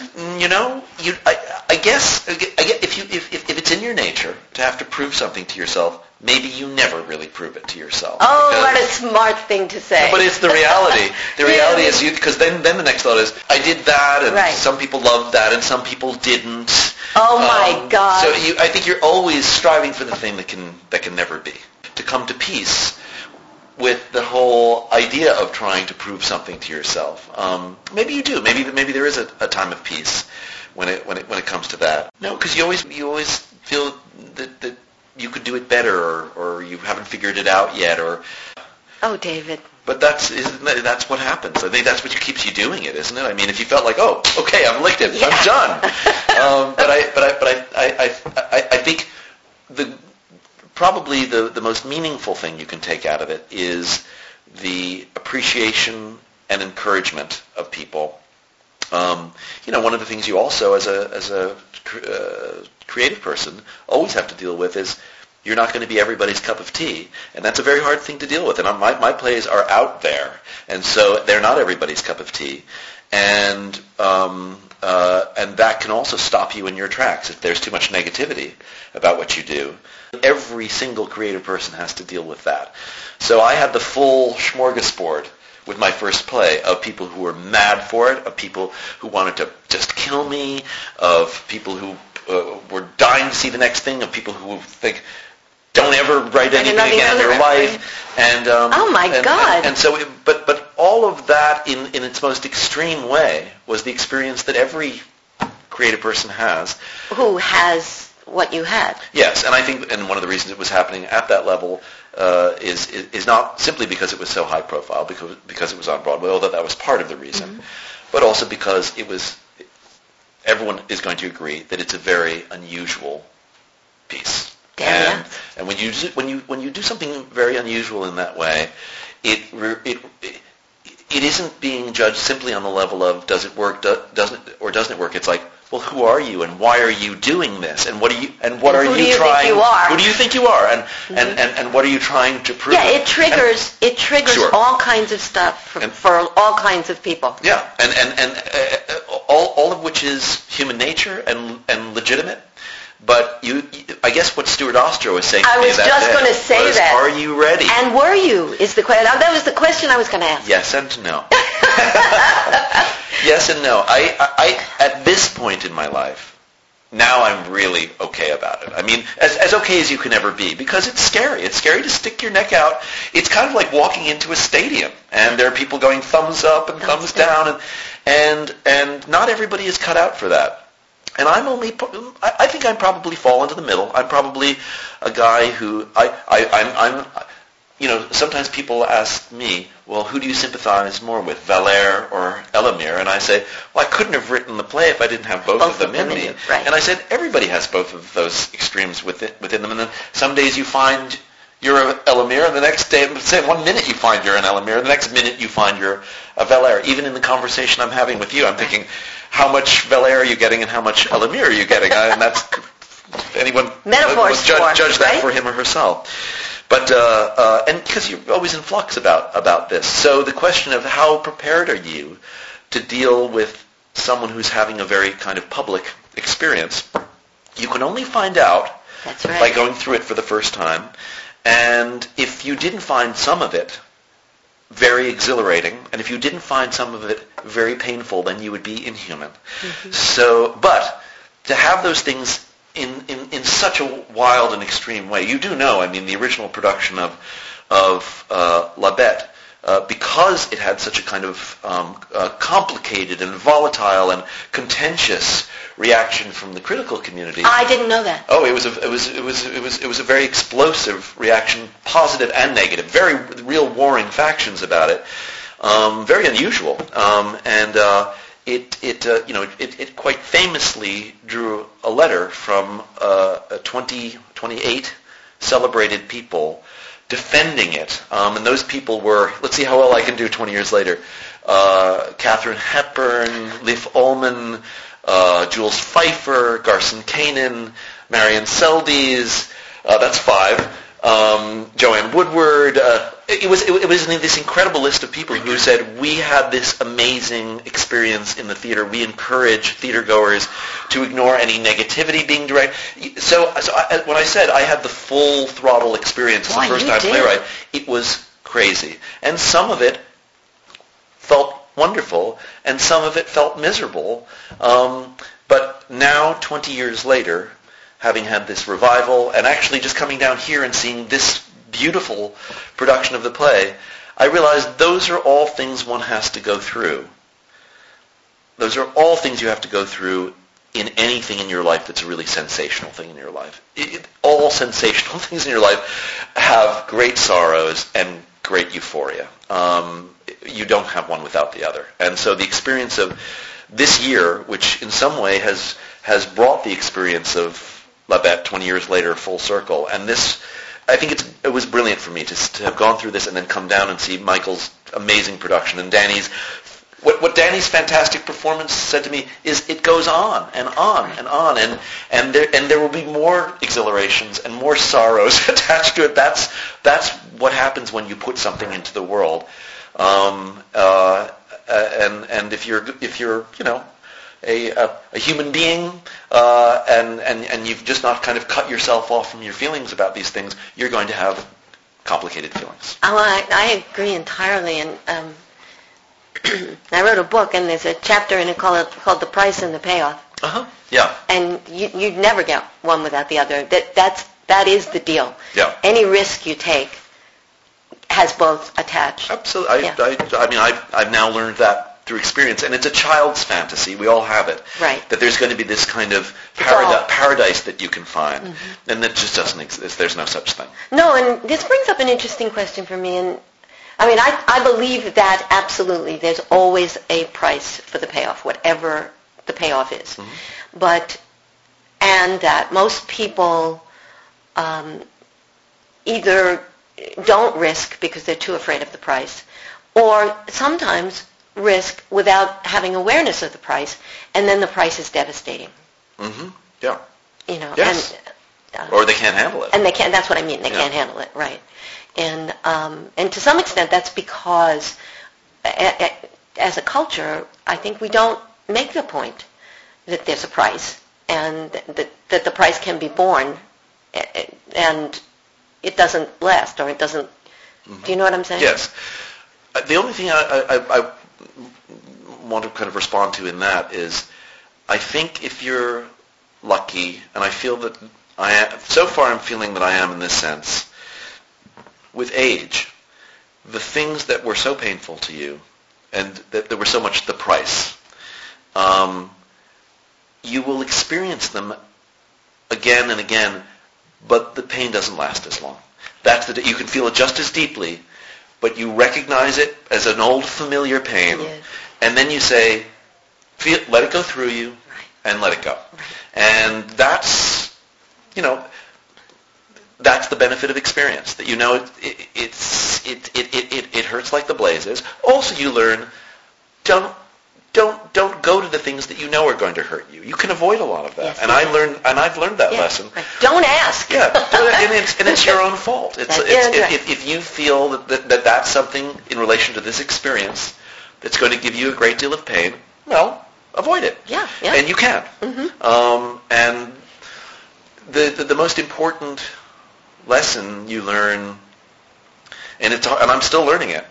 I guess if it's in your nature to have to prove something to yourself, maybe you never really prove it to yourself. Oh, what a smart thing to say. But it's the reality. The reality is because then the next thought is, I did that, and some people loved that, and some people didn't. Oh my God. So I think you're always striving for the thing that can never be. To come to peace with the whole idea of trying to prove something to yourself. Maybe you do. Maybe there is a time of peace when it comes to that. No, because you always feel that you could do it better, or you haven't figured it out yet, or. Oh, David. But that's what happens. I think that's what keeps you doing it, isn't it? I mean, if you felt like, oh, okay, I've licked it, yeah. I'm done. But I think probably the most meaningful thing you can take out of it is the appreciation and encouragement of people. One of the things you also, as a creative person, always have to deal with is you're not going to be everybody's cup of tea, and that's a very hard thing to deal with. And my plays are out there, and so they're not everybody's cup of tea, and that can also stop you in your tracks if there's too much negativity about what you do. Every single creative person has to deal with that. So I had the full smorgasbord with my first play of people who were mad for it, of people who wanted to just kill me, of people who were dying to see the next thing, of people who think, don't ever write anything again in your life. And oh my God! And so, but all of that in its most extreme way was the experience that every creative person has. Who has what you had? Yes, and I think, and one of the reasons it was happening at that level is not simply because it was so high profile, because it was on Broadway, although that was part of the reason, but also because it was. Everyone is going to agree that it's a very unusual piece. And when you do something very unusual in that way, it isn't being judged simply on the level of does it work, doesn't it work. It's like, well, who are you and why are you doing this and what are you trying? Who do you think you are? And what are you trying to prove? Yeah, it triggers sure. all kinds of stuff for all kinds of people. Yeah, and all of which is human nature and legitimate. But I guess what Stuart Ostro was saying to me that day I was just going to say was, that. Are you ready? And were you? Is the question. That was the question I was going to ask. Yes and no. Yes and no. I at this point in my life, now I'm really okay about it. I mean, as okay as you can ever be, because it's scary. It's scary to stick your neck out. It's kind of like walking into a stadium, and there are people going thumbs up and thumbs down, and not everybody is cut out for that. And I think I'm probably fall into the middle. I'm probably a guy who, I'm sometimes people ask me, well, who do you sympathize more with, Valère or Elamir? And I say, well, I couldn't have written the play if I didn't have both of them in me. Right. And I said, everybody has both of those extremes within them. And then some days you find you're a Elamir, and the next day, say 1 minute you find you're an Elamir, and the next minute you find you're a Valère. Even in the conversation I'm having with you, I'm thinking, how much Valère are you getting and how much Elamir are you getting? And that's anyone judge that for him or herself. But and because you're always in flux about this. So the question of how prepared are you to deal with someone who's having a very kind of public experience, you can only find out by going through it for the first time. And if you didn't find some of it very exhilarating, and if you didn't find some of it very painful, then you would be inhuman. Mm-hmm. So, but to have those things in such a wild and extreme way, you do know. I mean, the original production of La Bête, because it had such a kind of complicated and volatile and contentious reaction from the critical community. I didn't know that. Oh, it was a very explosive reaction, positive and negative. Very real warring factions about it. Very unusual, and it quite famously drew a letter from 28 celebrated people defending it, and those people were, let's see how well I can do 20 years later, Katharine Hepburn, Leif Ullmann, Jules Feiffer, Garson Kanin, Marion Seldes, that's 5, Joanne Woodward, it was this incredible list of people who said, we had this amazing experience in the theater. We encourage theater goers to ignore any negativity being direct. So when I said I had the full throttle experience as a first-time playwright, it was crazy. And some of it felt wonderful, and some of it felt miserable. But now, 20 years later, having had this revival, and actually just coming down here and seeing this beautiful production of the play, I realized those are all things one has to go through. Those are all things you have to go through in anything in your life that's a really sensational thing in your life. All sensational things in your life have great sorrows and great euphoria. You don't have one without the other. And so the experience of this year, which in some way has brought the experience of La Bête 20 years later full circle, and this, I think it was brilliant for me to have gone through this and then come down and see Michael's amazing production and Danny's. What Danny's fantastic performance said to me is it goes on and on and on, and there will be more exhilarations and more sorrows attached to it. That's what happens when you put something into the world. And if you're a human being and you've just not kind of cut yourself off from your feelings about these things, you're going to have complicated feelings. Oh, I agree entirely. And I wrote a book, and there's a chapter in it called The Price and the Payoff. Uh-huh. Yeah. And you'd never get one without the other. That is the deal. Yeah. Any risk you take has both attached. Absolutely. Yeah. I've now learned that through experience, and it's a child's fantasy. We all have it. Right. That there's going to be this kind of paradise that you can find, and that just doesn't exist. There's no such thing. No, and this brings up an interesting question for me. And I believe that absolutely there's always a price for the payoff, whatever the payoff is. Mm-hmm. And that most people either don't risk because they're too afraid of the price, or sometimes risk without having awareness of the price, and then the price is devastating. Mm-hmm. Yeah. Yes. Or they can't handle it. And they can't. That's what I mean. They can't handle it, right? And to some extent, that's because, as a culture, I think we don't make the point that there's a price and that the price can be borne, and it doesn't last, or it doesn't. Mm-hmm. Do you know what I'm saying? Yes. The only thing I want to kind of respond to in that is, I think if you're lucky, and I feel that so far I'm feeling that I am in this sense, with age, the things that were so painful to you and that were so much the price, you will experience them again and again, but the pain doesn't last as long. You can feel it just as deeply, but you recognize it as an old familiar pain, and then you say, let it go through you, and let it go. Right. And that's the benefit of experience. That it hurts like the blazes. Also, you learn don't go to the things that you know are going to hurt you. You can avoid a lot of that. Yes, and I've learned that lesson. Right. Don't ask. Yeah, and it's your own fault. If you feel that that's something in relation to this experience that's going to give you a great deal of pain, well, avoid it. Yeah. And you can. Mm-hmm. And the most important lesson you learn, and I'm still learning it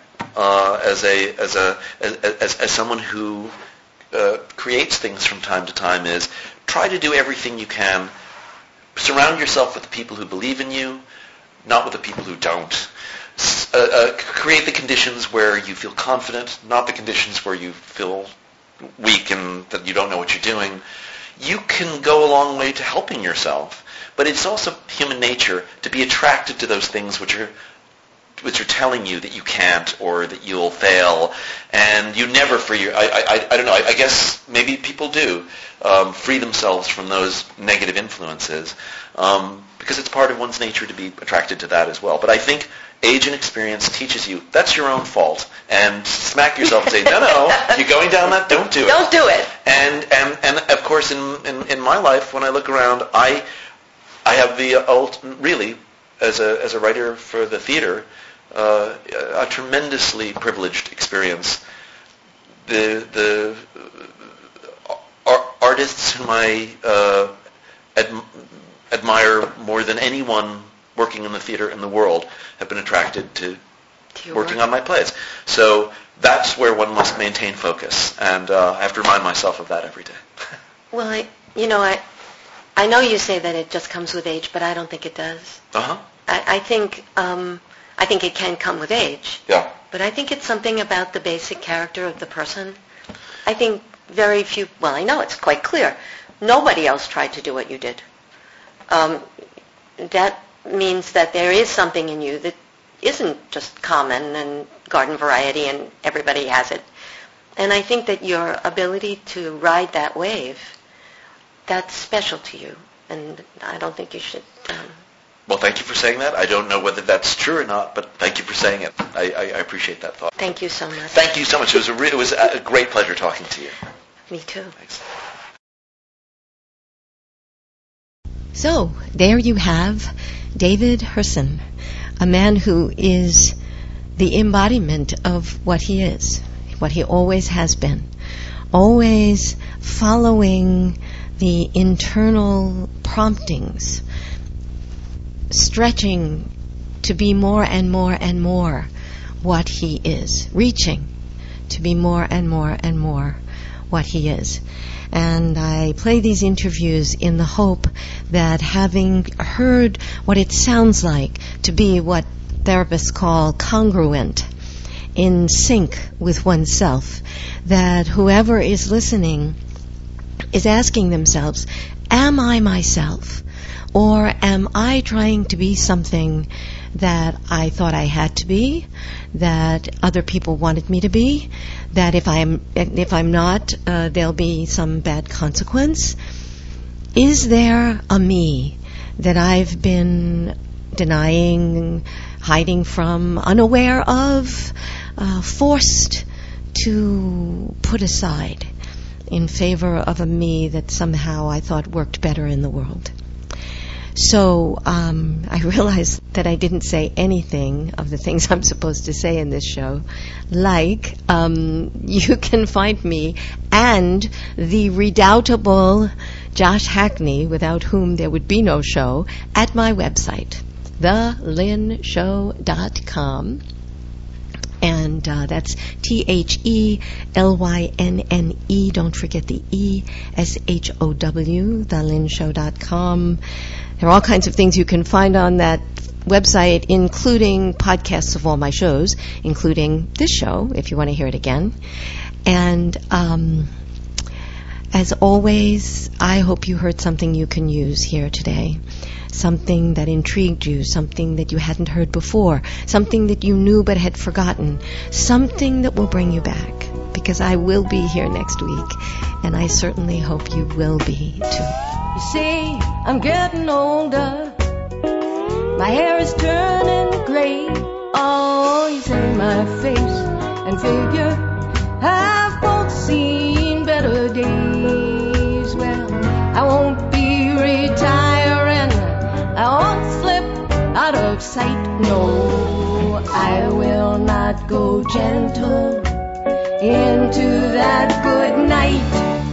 as someone who creates things from time to time, is try to do everything you can. Surround yourself with the people who believe in you, not with the people who don't. Create the conditions where you feel confident, not the conditions where you feel weak and that you don't know what you're doing. You can go a long way to helping yourself, but it's also human nature to be attracted to those things which are telling you that you can't or that you'll fail, and you never I don't know, I guess maybe people do free themselves from those negative influences, because it's part of one's nature to be attracted to that as well. But I think age and experience teaches you that's your own fault, and smack yourself and say, no, you're going down that, don't do it. Don't do it. And of course, in my life, when I look around, I have the really, as a writer for the theater, a tremendously privileged experience. The artists whom I admire more than anyone working in the theater in the world have been attracted to working on my plays. So that's where one must maintain focus, and I have to remind myself of that every day. Well, I know you say that it just comes with age, but I don't think it does. Uh-huh. I think it can come with age. Yeah. But I think it's something about the basic character of the person. I think very few, well, I know it's quite clear. Nobody else tried to do what you did. That means that there is something in you that isn't just common and garden variety and everybody has it. And I think that your ability to ride that wave, that's special to you. And I don't think you should... Well, thank you for saying that. I don't know whether that's true or not, but thank you for saying it. I appreciate that thought. Thank you so much. Thank you so much. It was a great pleasure talking to you. Me too. Thanks. So, there you have David Hirson, a man who is the embodiment of what he is, what he always has been, always following the internal promptings, stretching to be more and more and more what he is, reaching to be more and more and more what he is. And I play these interviews in the hope that, having heard what it sounds like to be what therapists call congruent, in sync with oneself, that whoever is listening is asking themselves, am I myself? Or am I trying to be something that I thought I had to be, that other people wanted me to be, that if I'm not, there'll be some bad consequence? Is there a me that I've been denying, hiding from, unaware of, forced to put aside in favor of a me that somehow I thought worked better in the world? So I realized that I didn't say anything of the things I'm supposed to say in this show, like you can find me and the redoubtable Josh Hackney, without whom there would be no show, at my website, thelynshow.com. And that's THELYNNE. Don't forget the ESHOW, thelynshow.com. There are all kinds of things you can find on that website, including podcasts of all my shows, including this show, if you want to hear it again. And as always, I hope you heard something you can use here today. Something that intrigued you, something that you hadn't heard before, something that you knew but had forgotten, something that will bring you back, because I will be here next week, and I certainly hope you will be too. You see, I'm getting older, my hair is turning gray, oh, you see my face and figure have both seen better days. Well, I won't be retiring, I won't slip out of sight, no, I will not go gentle into that good night.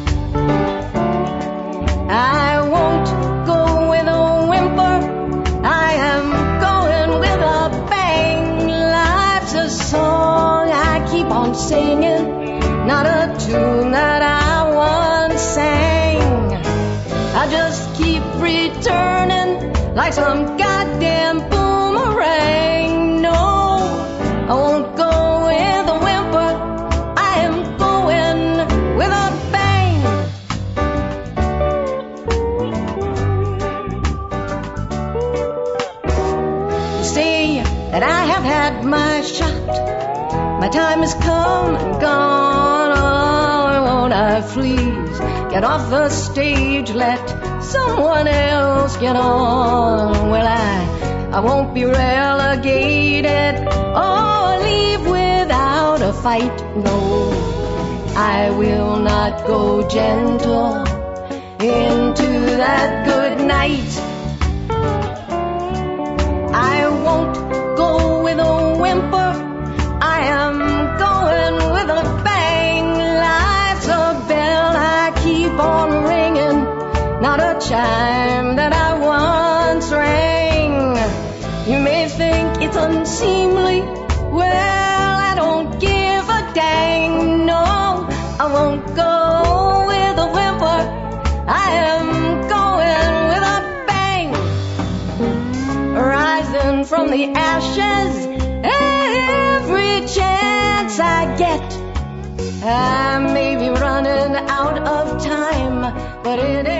I won't go with a whimper, I am going with a bang. Life's a song I keep on singing, not a tune that I once sang. I just keep returning like some goddamn boomerang. No, I won't go with a whimper, I am going with a bang. You see that I have had my shot, my time has come and gone. Oh, won't I please get off the stage, let someone else get on? Well, I won't be relegated or leave without a fight. No, I will not go gentle into that good night. I won't go with a I may be running out of time, but it